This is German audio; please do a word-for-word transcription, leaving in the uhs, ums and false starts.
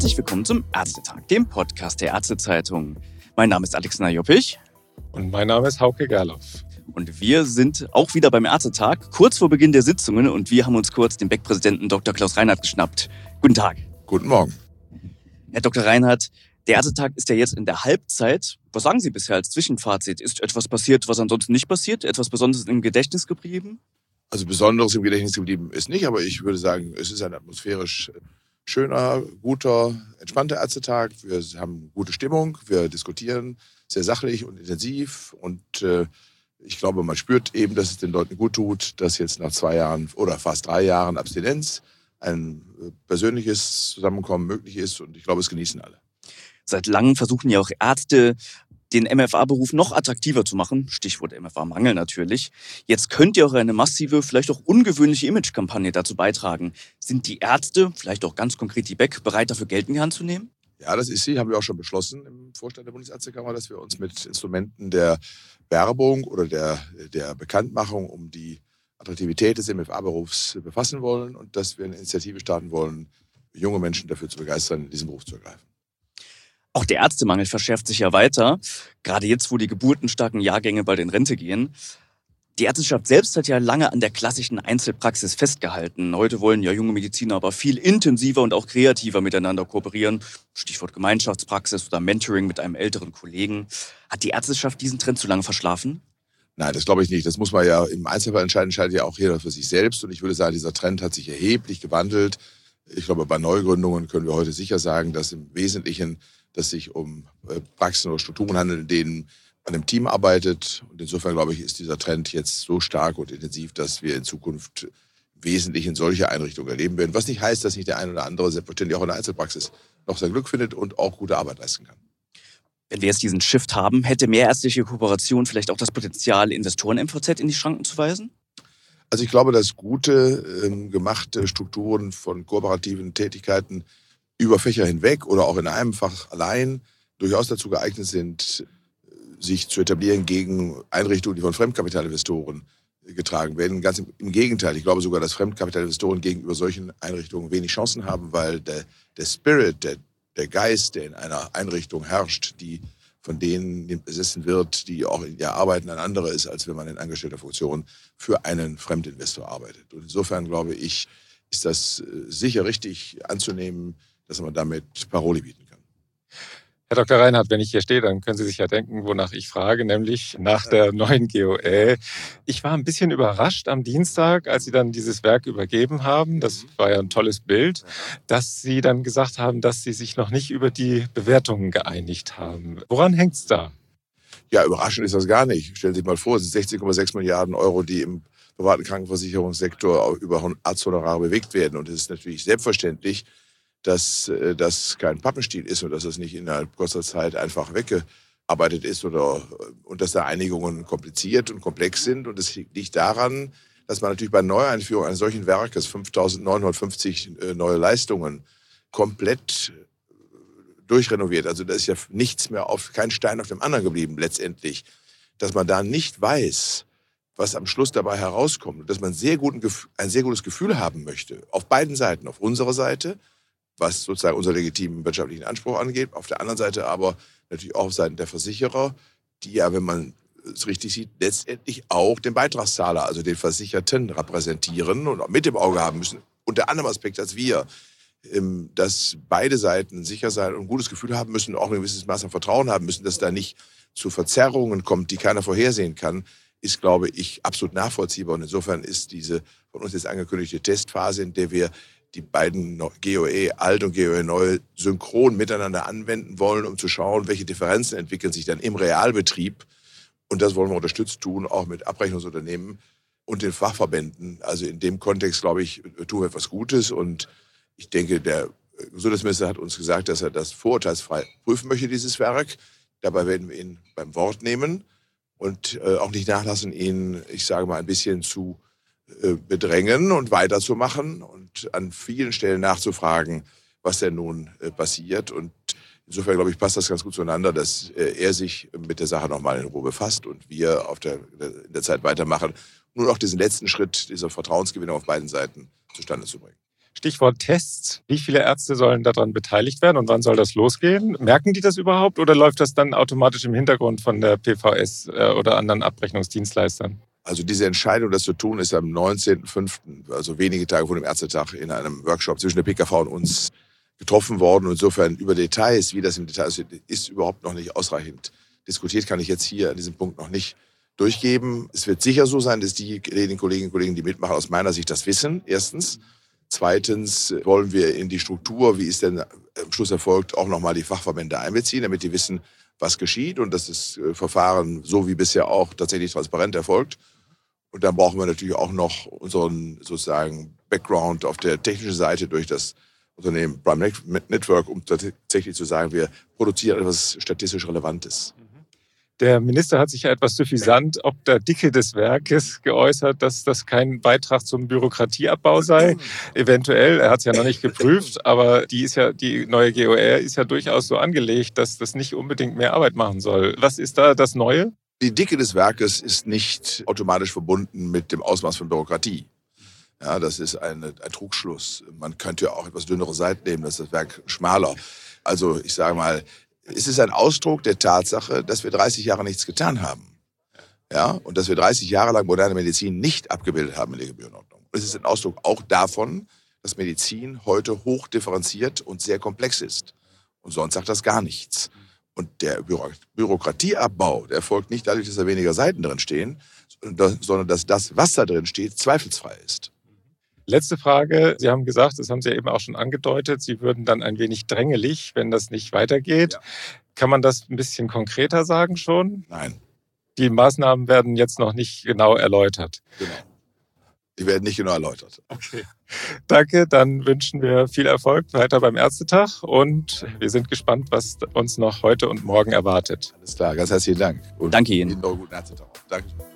Herzlich willkommen zum Ärztetag, dem Podcast der Ärztezeitung. Mein Name ist Alexander Joppich. Und mein Name ist Hauke Gerloff. Und wir sind auch wieder beim Ärztetag, kurz vor Beginn der Sitzungen. Und wir haben uns kurz den Beck-Präsidenten Doktor Klaus Reinhardt geschnappt. Guten Tag. Guten Morgen. Herr Doktor Reinhardt, der Ärztetag ist ja jetzt in der Halbzeit. Was sagen Sie bisher als Zwischenfazit? Ist etwas passiert, was ansonsten nicht passiert? Etwas Besonderes im Gedächtnis geblieben? Also Besonderes im Gedächtnis geblieben ist nicht, aber ich würde sagen, es ist ein atmosphärisch schöner, guter, entspannter Ärztetag. Wir haben gute Stimmung, wir diskutieren sehr sachlich und intensiv und äh, ich glaube, man spürt eben, dass es den Leuten gut tut, dass jetzt nach zwei Jahren oder fast drei Jahren Abstinenz ein persönliches Zusammenkommen möglich ist und ich glaube, es genießen alle. Seit langem versuchen ja auch Ärzte, den M F A-Beruf noch attraktiver zu machen. Stichwort M F A-Mangel natürlich. Jetzt könnt ihr auch eine massive, vielleicht auch ungewöhnliche Imagekampagne dazu beitragen. Sind die Ärzte, vielleicht auch ganz konkret die Beck, bereit dafür Geld in die Hand zu nehmen? Ja, das ist sie, haben wir auch schon beschlossen im Vorstand der Bundesärztekammer, dass wir uns mit Instrumenten der Werbung oder der, der Bekanntmachung um die Attraktivität des M F A-Berufs befassen wollen und dass wir eine Initiative starten wollen, junge Menschen dafür zu begeistern, in diesen Beruf zu ergreifen. Auch der Ärztemangel verschärft sich ja weiter, gerade jetzt, wo die geburtenstarken Jahrgänge bald in Rente gehen. Die Ärzteschaft selbst hat ja lange an der klassischen Einzelpraxis festgehalten. Heute wollen ja junge Mediziner aber viel intensiver und auch kreativer miteinander kooperieren. Stichwort Gemeinschaftspraxis oder Mentoring mit einem älteren Kollegen. Hat die Ärzteschaft diesen Trend zu lange verschlafen? Nein, das glaube ich nicht. Das muss man ja im Einzelfall entscheiden, entscheidet ja auch jeder für sich selbst. Und ich würde sagen, dieser Trend hat sich erheblich gewandelt. Ich glaube, bei Neugründungen können wir heute sicher sagen, dass im Wesentlichen dass sich um Praxen oder Strukturen handelt, in denen man im Team arbeitet. Und insofern, glaube ich, ist dieser Trend jetzt so stark und intensiv, dass wir in Zukunft wesentlich in solche Einrichtungen erleben werden. Was nicht heißt, dass nicht der ein oder andere selbstverständlich auch in der Einzelpraxis noch sein Glück findet und auch gute Arbeit leisten kann. Wenn wir jetzt diesen Shift haben, hätte mehrärztliche Kooperation vielleicht auch das Potenzial, Investoren M V Z in die Schranken zu weisen? Also ich glaube, dass gute, ähm, gemachte Strukturen von kooperativen Tätigkeiten über Fächer hinweg oder auch in einem Fach allein durchaus dazu geeignet sind, sich zu etablieren gegen Einrichtungen, die von Fremdkapitalinvestoren getragen werden. Ganz im, im Gegenteil, ich glaube sogar, dass Fremdkapitalinvestoren gegenüber solchen Einrichtungen wenig Chancen haben, weil der, der Spirit, der, der Geist, der in einer Einrichtung herrscht, die von denen besessen wird, die auch in ihr Arbeiten ein anderer ist, als wenn man in angestellter Funktion für einen Fremdinvestor arbeitet. Und insofern glaube ich, ist das sicher richtig anzunehmen, dass man damit Paroli bieten kann. Herr Doktor Reinhardt, wenn ich hier stehe, dann können Sie sich ja denken, wonach ich frage, nämlich nach der neuen G O Ä. Ich war ein bisschen überrascht am Dienstag, als Sie dann dieses Werk übergeben haben. Das war ja ein tolles Bild, dass Sie dann gesagt haben, dass Sie sich noch nicht über die Bewertungen geeinigt haben. Woran hängt's da? Ja, überraschend ist das gar nicht. Stellen Sie sich mal vor, es sind sechzehn Komma sechs Milliarden Euro, die im privaten Krankenversicherungssektor über Arzthonorare bewegt werden. Und es ist natürlich selbstverständlich, dass das kein Pappenstiel ist und dass es nicht innerhalb kurzer Zeit einfach weggearbeitet ist oder und dass da Einigungen kompliziert und komplex sind. Und es liegt daran, dass man natürlich bei Neueinführung eines solchen Werkes, fünftausendneunhundertfünfzig neue Leistungen, komplett durchrenoviert. Also da ist ja nichts mehr auf, kein Stein auf dem anderen geblieben letztendlich. Dass man da nicht weiß, was am Schluss dabei herauskommt und dass man sehr guten, ein sehr gutes Gefühl haben möchte, auf beiden Seiten, auf unserer Seite, was sozusagen unseren legitimen wirtschaftlichen Anspruch angeht. Auf der anderen Seite aber natürlich auch auf Seiten der Versicherer, die ja, wenn man es richtig sieht, letztendlich auch den Beitragszahler, also den Versicherten repräsentieren und auch mit im Auge haben müssen. Unter anderem Aspekt als wir, dass beide Seiten sicher sein und ein gutes Gefühl haben müssen, auch ein gewisses Maß an Vertrauen haben müssen, dass da nicht zu Verzerrungen kommt, die keiner vorhersehen kann, ist, glaube ich, absolut nachvollziehbar. Und insofern ist diese von uns jetzt angekündigte Testphase, in der wir die beiden G O Ä alt und G O Ä neu synchron miteinander anwenden wollen, um zu schauen, welche Differenzen entwickeln sich dann im Realbetrieb. Und das wollen wir unterstützt tun, auch mit Abrechnungsunternehmen und den Fachverbänden. Also in dem Kontext, glaube ich, tun wir etwas Gutes. Und ich denke, der Gesundheitsminister hat uns gesagt, dass er das vorurteilsfrei prüfen möchte, dieses Werk. Dabei werden wir ihn beim Wort nehmen und auch nicht nachlassen, ihn, ich sage mal, ein bisschen zu bedrängen und weiterzumachen und an vielen Stellen nachzufragen, was denn nun passiert. Und insofern, glaube ich, passt das ganz gut zueinander, dass er sich mit der Sache nochmal in Ruhe befasst und wir auf der, in der Zeit weitermachen, nur noch diesen letzten Schritt dieser Vertrauensgewinnung auf beiden Seiten zustande zu bringen. Stichwort Tests. Wie viele Ärzte sollen daran beteiligt werden und wann soll das losgehen? Merken die das überhaupt oder läuft das dann automatisch im Hintergrund von der P V S oder anderen Abrechnungsdienstleistern? Also diese Entscheidung, das zu tun, ist am neunzehnten fünften, also wenige Tage vor dem Ärztetag, in einem Workshop zwischen der P K V und uns getroffen worden. Und insofern über Details, wie das im Detail ist, ist überhaupt noch nicht ausreichend diskutiert, kann ich jetzt hier an diesem Punkt noch nicht durchgeben. Es wird sicher so sein, dass die Kolleginnen und Kollegen, die mitmachen, aus meiner Sicht das wissen, erstens. Zweitens wollen wir in die Struktur, wie es denn am Schluss erfolgt, auch nochmal die Fachverbände einbeziehen, damit die wissen, was geschieht und dass das Verfahren so wie bisher auch tatsächlich transparent erfolgt. Und dann brauchen wir natürlich auch noch unseren sozusagen Background auf der technischen Seite durch das Unternehmen Prime Network, um tatsächlich zu sagen, wir produzieren etwas statistisch Relevantes. Der Minister hat sich ja etwas suffisant ob der Dicke des Werkes geäußert, dass das kein Beitrag zum Bürokratieabbau sei. Eventuell, er hat es ja noch nicht geprüft, aber die, ist ja, die neue G O R ist ja durchaus so angelegt, dass das nicht unbedingt mehr Arbeit machen soll. Was ist da das Neue? Die Dicke des Werkes ist nicht automatisch verbunden mit dem Ausmaß von Bürokratie. Ja, das ist ein, ein Trugschluss. Man könnte ja auch etwas dünnere Seiten nehmen, das ist das Werk schmaler. Also ich sage mal, es ist ein Ausdruck der Tatsache, dass wir dreißig Jahre nichts getan haben. Ja, und dass wir dreißig Jahre lang moderne Medizin nicht abgebildet haben in der Gebührenordnung. Es ist ein Ausdruck auch davon, dass Medizin heute hoch differenziert und sehr komplex ist. Und sonst sagt das gar nichts. Und der Büro- Bürokratieabbau, der erfolgt nicht dadurch, dass da weniger Seiten drin stehen, sondern dass das, was da drin steht, zweifelsfrei ist. Letzte Frage. Sie haben gesagt, das haben Sie ja eben auch schon angedeutet, Sie würden dann ein wenig drängelig, wenn das nicht weitergeht. Ja. Kann man das ein bisschen konkreter sagen schon? Nein. Die Maßnahmen werden jetzt noch nicht genau erläutert. Genau. Die werden nicht genau erläutert. Okay. Danke, dann wünschen wir viel Erfolg weiter beim Ärztetag und wir sind gespannt, was uns noch heute und morgen erwartet. Alles klar, ganz herzlichen Dank. Und Danke Ihnen. Ihnen noch einen guten Ärztetag. Danke.